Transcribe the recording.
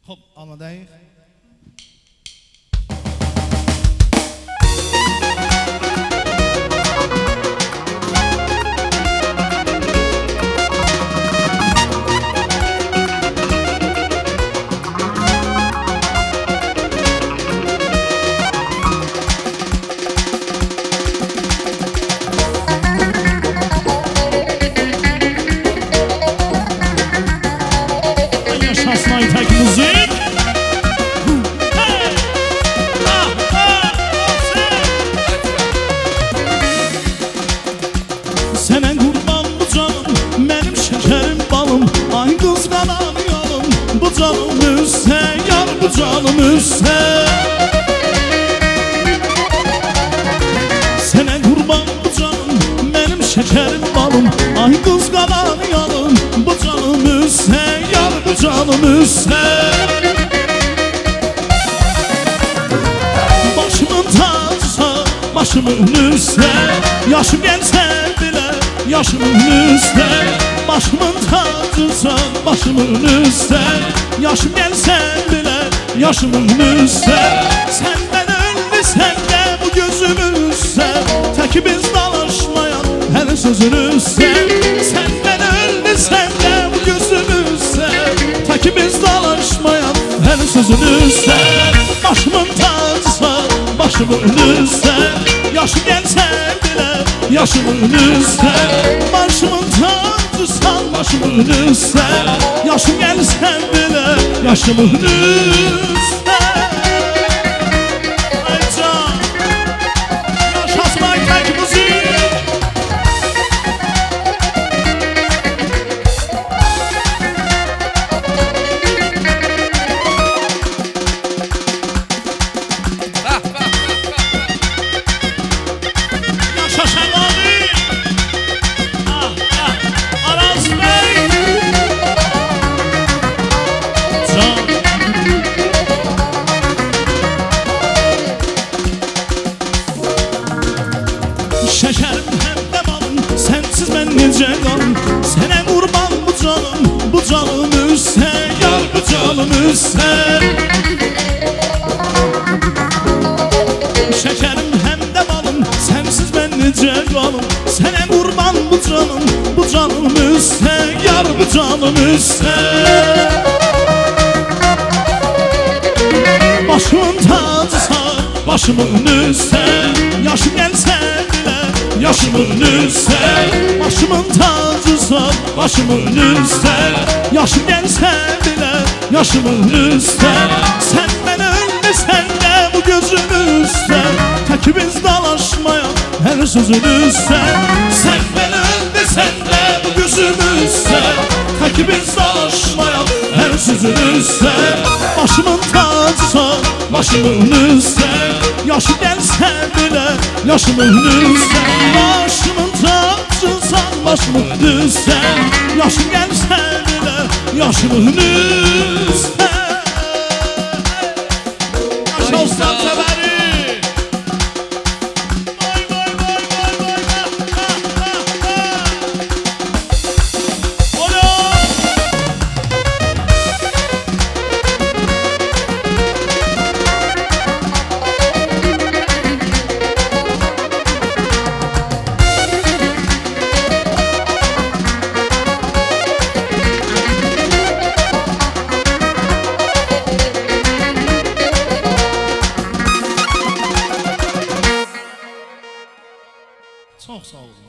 Hop, amadayıq. Müzik. Sənə qurban bu canım, mənim şəkərim balım. Ay qız qananıyalım, bu canım üstə, yar bu canım üstə. Sənə qurban bu canım, mənim şəkərim balım. Ay qız qananıyalım, bu canım üstə, yar bu canım üstə. Başımın tacısa, başımın üstə. Yaşım gəlsə belə, yaşımın üstə. Başımın tacısa, başımın üstə. Yaşım gəlsə belə, yaşımın üstə. Səndən ölmüsən də bu gözümün üstə. Təki biz dalaşmayan hər sözün üstə. Səndən ölmüsən də bu gözümün üstə. Təki biz dalaşmayan hər sözün üstə. Başımın tacısa, başımın üstə. Yaşım gəlsə belə, yaşımın üstə. Başımın tacısan, başımın üstə. Yaşım gəlsə belə, yaşımın üstə. Ay can, yaşasın Aytək müzik. Şekerim hem de balım, sensiz ben nece qalım. Sənə qurban bu canım, bu canım üstə. Yar bu canım üstə. Şekerim hem de balım, sensiz ben nece qalım. Sənə qurban bu canım, bu canım üstə. Yar bu canım üstə. Başımın tacısa, başımın üstə. Yaşım gəlsə yaşımın üstə. Başımın tacısa, başımın üstə. Yaşım gəlsə belə, yaşımın üstə. Sən mənə ölməsən də bu gözüm üstə. Təki biz dalaşmayan hər sözün üstə. Sən mənə ölməsən də bu gözüm üstə. Təki biz dalaşmayan hər sözün üstə. Başımın tacısa, başımın üstə. Yaşım gəlsə belə, yaşımın üstə. Başımın tacısan, başımın üstə. Yaşım gəlsə belə, yaşımın üstə. Yaşa ustam sevəri. Çox sağ olun.